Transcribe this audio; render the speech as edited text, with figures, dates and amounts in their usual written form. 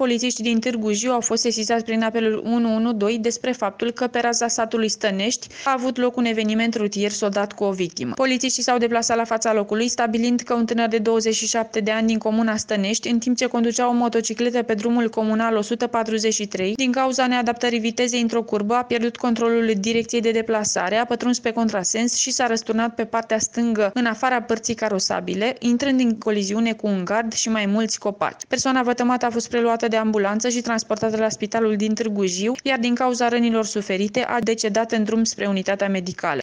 polițiștii din Târgu Jiu au fost sesizați prin apelul 112 despre faptul că pe raza satului Stănești a avut loc un eveniment rutier soldat cu o victimă. Polițiștii s-au deplasat la fața locului, stabilind că un tânăr de 27 de ani din comuna Stănești, în timp ce conducea o motocicletă pe drumul comunal 143, din cauza neadaptării vitezei într-o curbă, a pierdut controlul direcției de deplasare, a pătruns pe contrasens și s-a răsturnat pe partea stângă în afara părții carosabile, intrând în coliziune cu un gard și mai mulți copaci. Persoana vătămată a fost preluată de ambulanță și transportată la spitalul din Târgu Jiu, iar din cauza rănilor suferite a decedat în drum spre unitatea medicală.